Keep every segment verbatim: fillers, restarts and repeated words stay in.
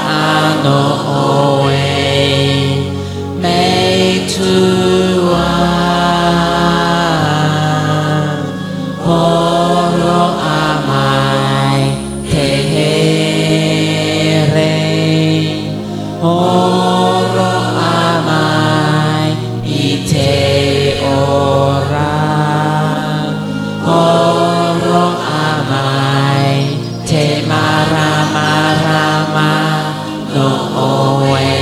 ano oe make to one horo amai te here horo amai ite ora horo amai te marama rama no oe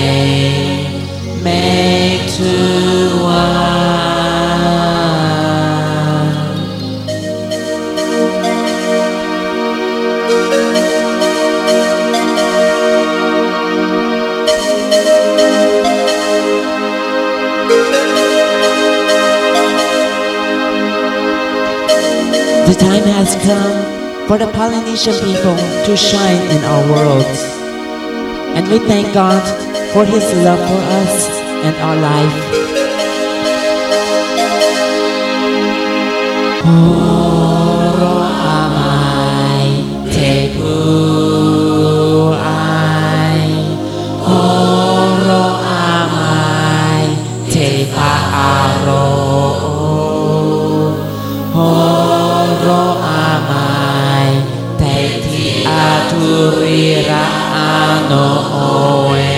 make to one. The time has come for the Polynesian people to shine in our world. And we thank God for His love for us and our life. Horo amai te pu'ai horo amai te pa'aro horo amai te ti aturira ano oe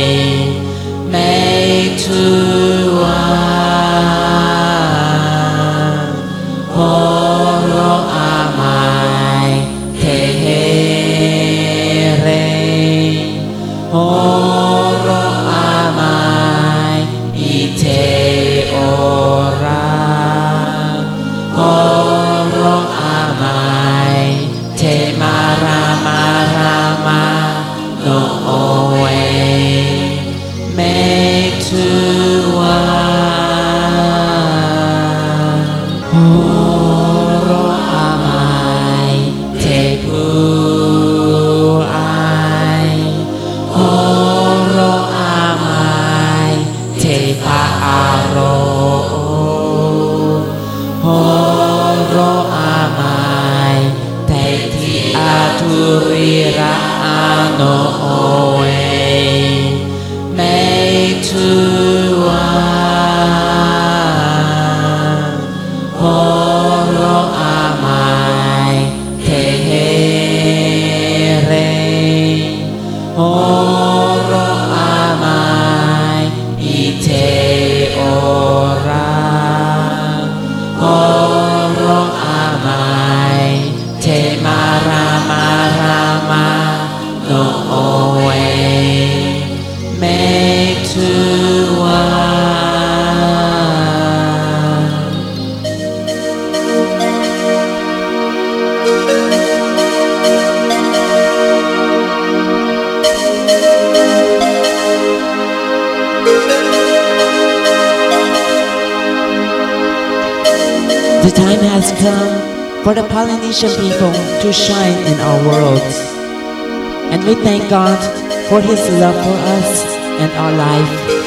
make to one horo amai te here horo amai ite ora horo amai te marama rama no oe make to one horo amai te pu'ai horo amai te pa'aro horo amai te ti aturira ano oe make to one horo amai te here horo amai ite ora horo amai te marama rama no oe make to one. The time has come for the Polynesian people to shine in our world. And we thank God for His love for us and our life.